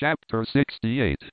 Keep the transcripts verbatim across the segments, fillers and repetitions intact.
Chapter sixty-eight.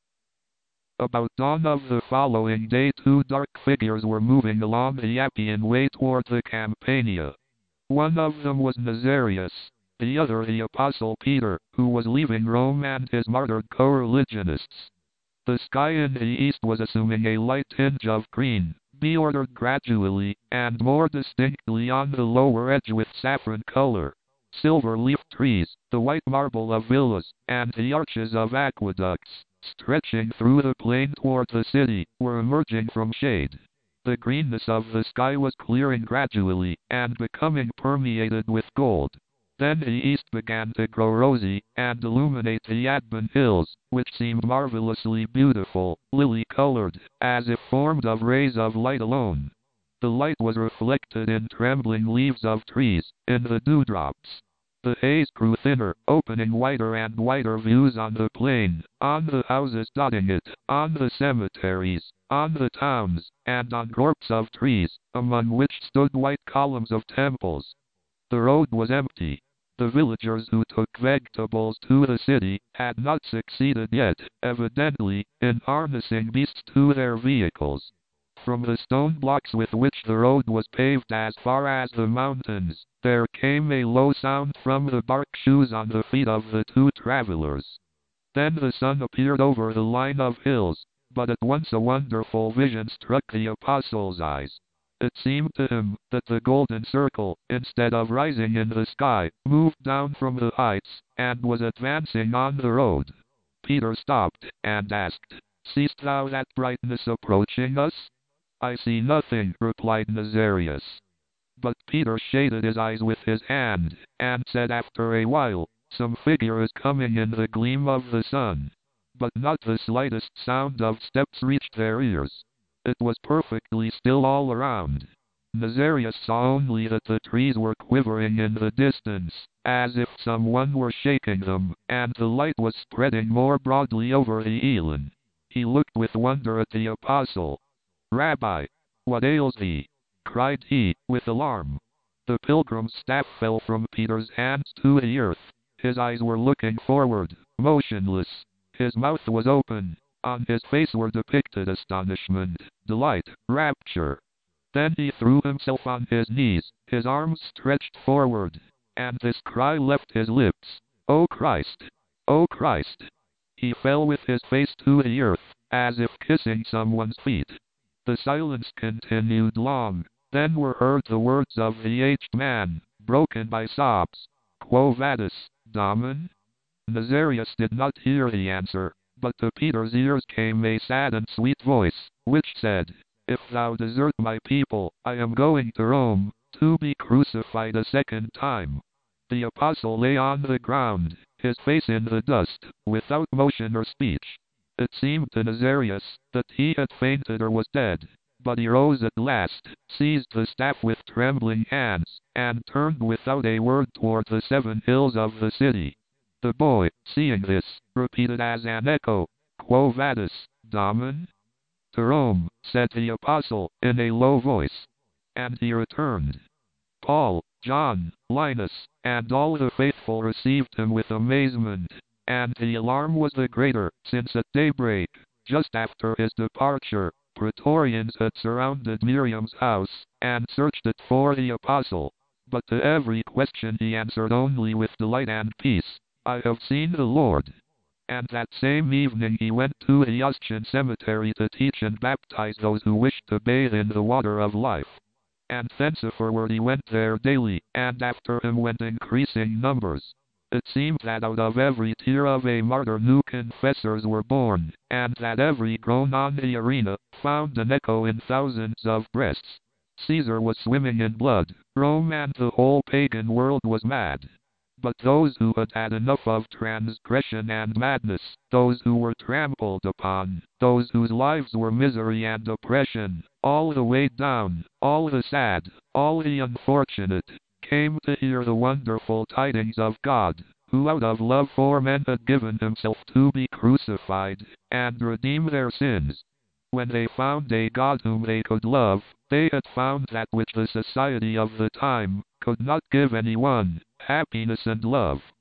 About dawn of the following day two dark figures were moving along the Appian Way toward the Campania. One of them was Nazarius, the other the Apostle Peter, who was leaving Rome and his martyred co-religionists. The sky in the east was assuming a light tinge of green, be-ordered gradually, and more distinctly on the lower edge with saffron color. Silver-leaf trees, the white marble of villas, and the arches of aqueducts, stretching through the plain toward the city, were emerging from shade. The greenness of the sky was clearing gradually, and becoming permeated with gold. Then the east began to grow rosy, and illuminate the Adban Hills, which seemed marvelously beautiful, lily-colored, as if formed of rays of light alone. The light was reflected in trembling leaves of trees, in the dewdrops. The haze grew thinner, opening wider and wider views on the plain, on the houses dotting it, on the cemeteries, on the towns, and on groups of trees, among which stood white columns of temples. The road was empty. The villagers who took vegetables to the city had not succeeded yet, evidently, in harnessing beasts to their vehicles. From the stone blocks with which the road was paved as far as the mountains, there came a low sound from the bark shoes on the feet of the two travelers. Then the sun appeared over the line of hills, but at once a wonderful vision struck the apostle's eyes. It seemed to him that the golden circle, instead of rising in the sky, moved down from the heights, and was advancing on the road. Peter stopped, and asked, "Seest thou that brightness approaching us?" "I see nothing," replied Nazarius. But Peter shaded his eyes with his hand, and said after a while, "Some figure is coming in the gleam of the sun." But not the slightest sound of steps reached their ears. It was perfectly still all around. Nazarius saw only that the trees were quivering in the distance, as if someone were shaking them, and the light was spreading more broadly over the Elan. He looked with wonder at the apostle. "Rabbi, what ails thee?" cried he, with alarm. The pilgrim's staff fell from Peter's hands to the earth. His eyes were looking forward, motionless. His mouth was open. On his face were depicted astonishment, delight, rapture. Then he threw himself on his knees, his arms stretched forward, and this cry left his lips, "O Christ! O Christ!" He fell with his face to the earth, as if kissing someone's feet. The silence continued long. Then were heard the words of the aged man, broken by sobs. "Quo vadis, Domen?" Nazarius did not hear the answer, but to Peter's ears came a sad and sweet voice, which said, "If thou desert my people, I am going to Rome, to be crucified a second time." The apostle lay on the ground, his face in the dust, without motion or speech. It seemed to Nazarius that he had fainted or was dead, but he rose at last, seized the staff with trembling hands, and turned without a word toward the seven hills of the city. The boy, seeing this, repeated as an echo, "Quo vadis, Domen?" "To Rome," said the apostle, in a low voice. And he returned. Paul, John, Linus, and all the faithful received him with amazement, and the alarm was the greater, since at daybreak, just after his departure, Praetorians had surrounded Miriam's house, and searched it for the apostle. But to every question he answered only with delight and peace, "I have seen the Lord." And that same evening he went to the Ostian cemetery to teach and baptize those who wished to bathe in the water of life. And thenceforward he went there daily, and after him went increasing numbers. It seemed that out of every tear of a martyr new confessors were born, and that every groan on the arena found an echo in thousands of breasts. Caesar was swimming in blood, Rome and the whole pagan world was mad. But those who had had enough of transgression and madness, those who were trampled upon, those whose lives were misery and oppression, all the weighed down, all the sad, all the unfortunate, came to hear the wonderful tidings of God, who out of love for men had given himself to be crucified, and redeem their sins. When they found a God whom they could love, they had found that which the society of the time could not give anyone, happiness and love.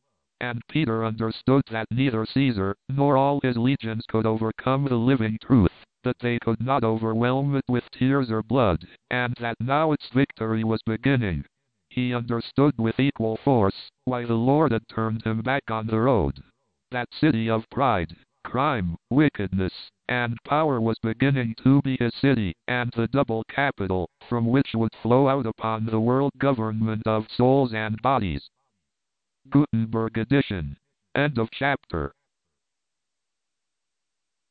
and Peter understood that neither Caesar nor all his legions could overcome the living truth, that they could not overwhelm it with tears or blood, and that now its victory was beginning. He understood with equal force why the Lord had turned him back on the road. That city of pride, crime, wickedness, and power was beginning to be his city, and the double capital from which would flow out upon the world government of souls and bodies. Gutenberg edition. End of chapter.